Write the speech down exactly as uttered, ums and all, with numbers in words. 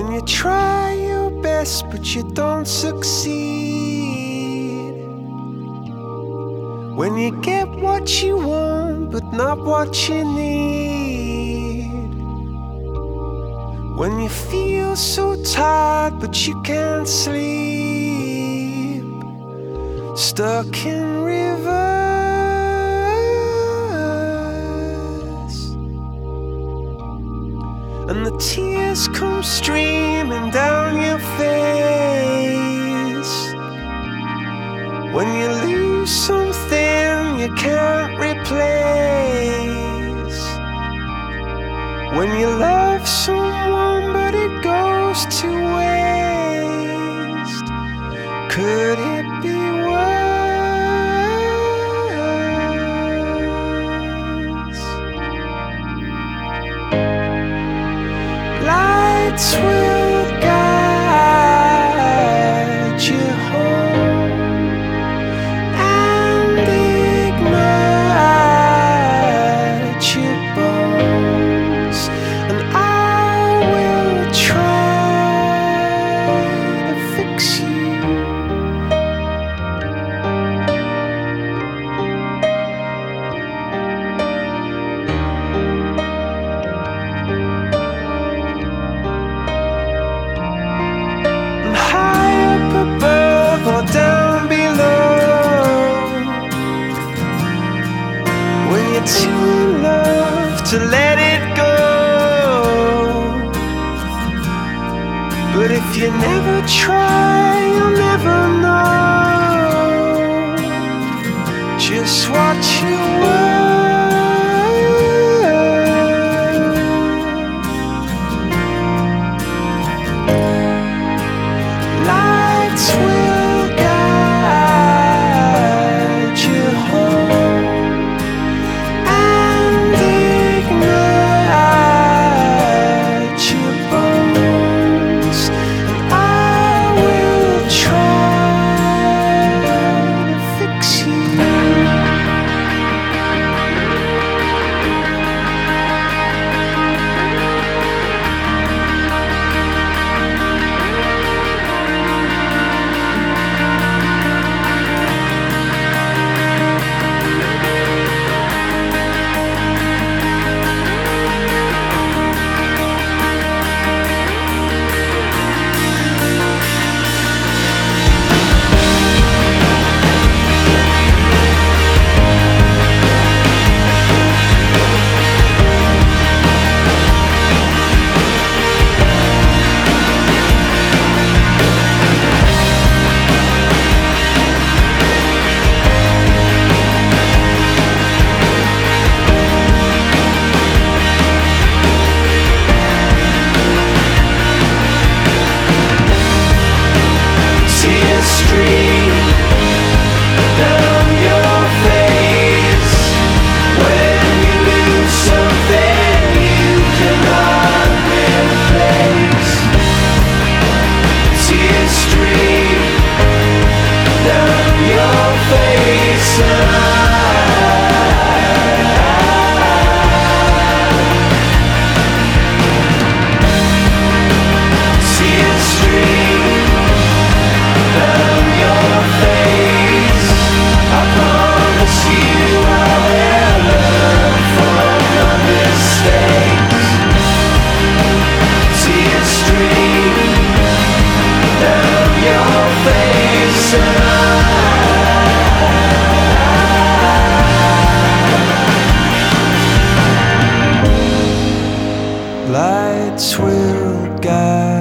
When you try your best but you don't succeed, when you get what you want but not what you need, when you feel so tired but you can't sleep, stuck in reverse, and the tears come streaming down your face, when you lose something you can't replace, when you love someone but it goes to waste. Could it be worse? Lights will guide you home and ignite your bones, and I will try to fix you. And high up above or down below, when you're too in love to let it go. But if you never try, you'll never know just what you were. Lights will guide you home and ignite your bones, and I will try to fix you. Tears stream down your face when you lose something you cannot replace. Tears stream down your face, and tears stream down your face. I promise you I will learn from your mistakes. Tears stream down your face, and I lights will guide